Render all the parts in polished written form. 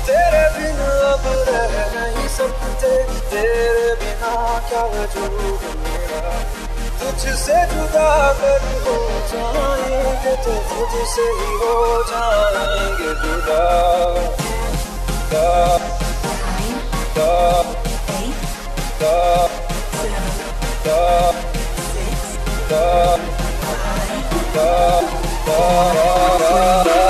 तेरे बिना अब रह नहीं सकते, तेरे बिना क्या वजूद मेरा। तुझसे जुदा अगर हो जाएंगे तो तुझसे ही हो जाएंगे जुदा। दा, दा, दा, दा, दा, दा, दा, दा।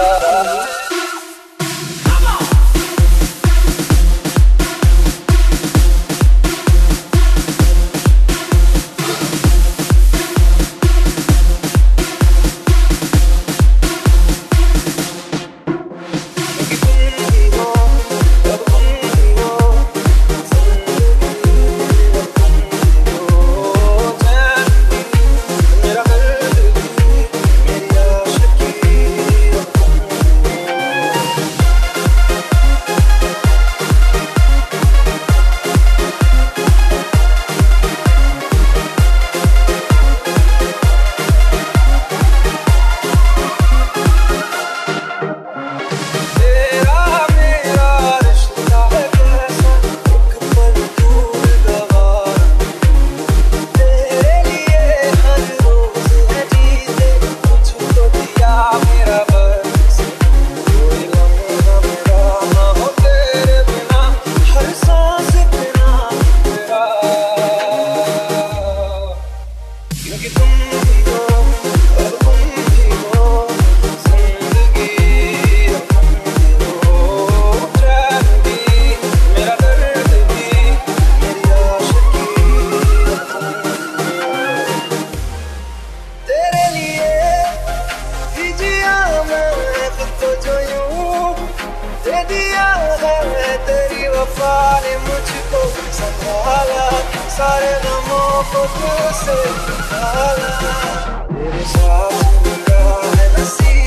तेरी वफा ने मुझको संभाला, सारे गमों को तुझसे निकाला। तेरे साथ मेरा है नसीब।